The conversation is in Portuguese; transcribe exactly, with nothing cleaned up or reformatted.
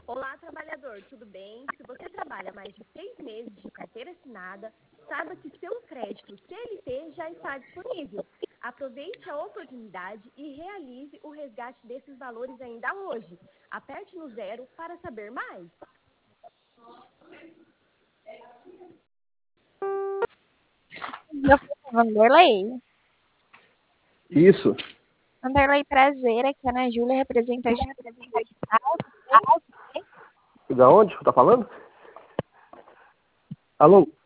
Olá, trabalhador, tudo bem? Se você trabalha mais de seis meses de carteira assinada, saiba que seu crédito C L T já está disponível. Aproveite a oportunidade e realize o resgate desses valores ainda hoje. Aperte no zero para saber mais. Vanderlei. Isso. Vanderlei, prazer. Aqui é a Ana Júlia, representante Da onde? Tá falando? Alô?